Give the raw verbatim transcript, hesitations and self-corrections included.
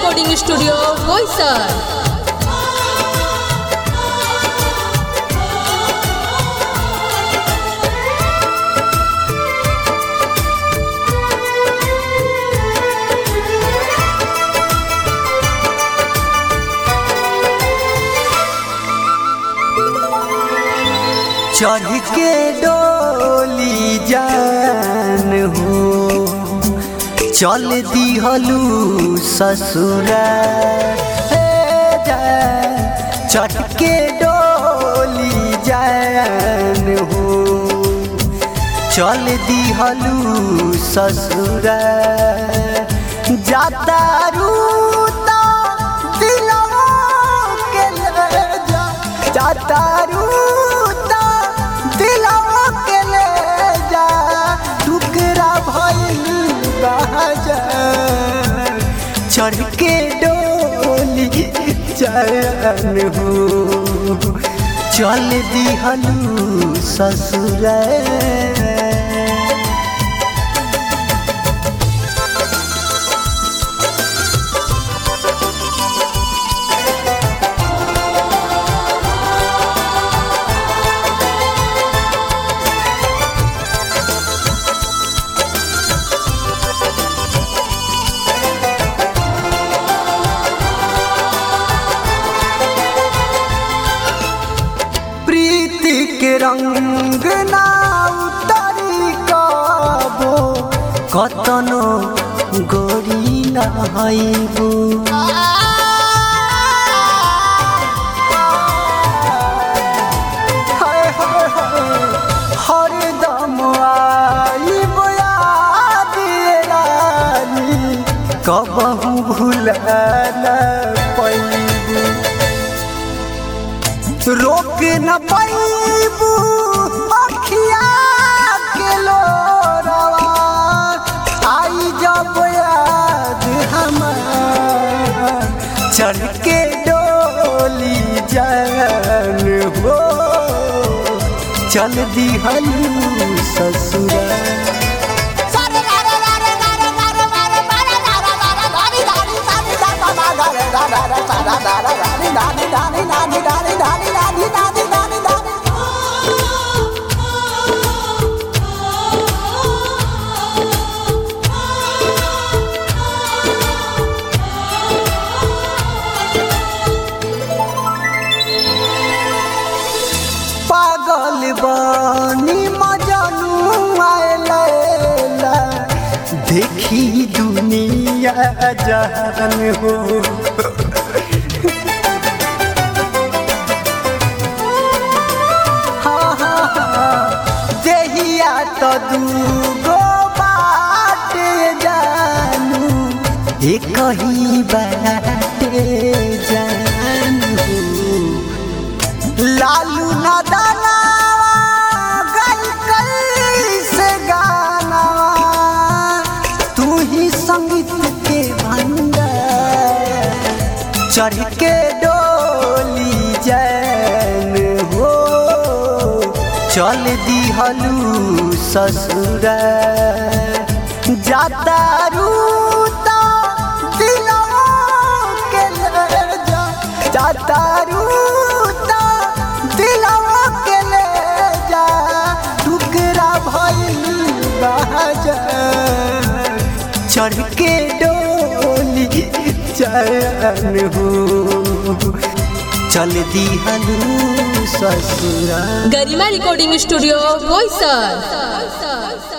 Recording studio Boisar. चढ़ के डोली जान हो चल दिहलू ससुरा चढ़ के डोली जान हो चल दिहलू ससुरा जाता रूता दिलवा के ले जा जाता रूता दिलवा के ले जा टुकड़ा भइल बाजार चढ़ के डोली जान हो चल दिहलू ससुरा। प्रीति के रंग ना उतरी कबो कतनो गोरी नहाइबो हरदम आइबो याद रानी कबहू भुला न पाइबो रोक न पाइबू अखिया के लोरवा आई जब याद हमार चढ़ के डोली जान हो चल दिहलू ससुरा। पागल बानी मजनू आइला देखी दुनिया जहान हो हाँ हाँ हाँ देहिया तो दूगो बाटे जानू एक ही बाटे जानू लालू नादाना गई कैसे गाना तू ही संगीत के भंडार चढ़ के डोली जान हो चल दिहलू ससुरा जाता रूता दिलवा के ले जा जाता रूता दिलवा के ले जा टुकड़ा भइल बाजार चढ़ के डोली जान हो चल दिहलू ससुरा। Garima recording studio Boisar.